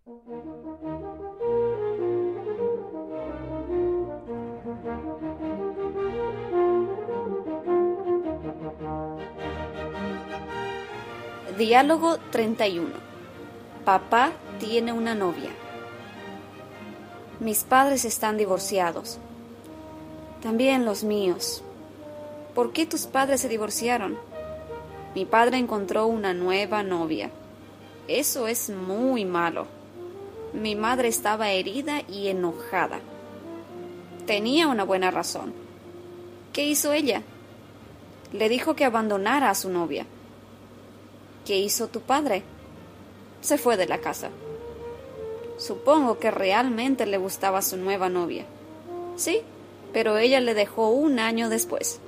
Diálogo 31. Papá tiene una novia. Mis padres están divorciados. También los míos. ¿Por qué tus padres se divorciaron? Mi padre encontró una nueva novia. Eso es muy malo. Mi madre estaba herida y enojada. Tenía una buena razón. ¿Qué hizo ella? Le dijo que abandonara a su novia. ¿Qué hizo tu padre? Se fue de la casa. Supongo que realmente le gustaba su nueva novia. Sí, pero ella le dejó un año después.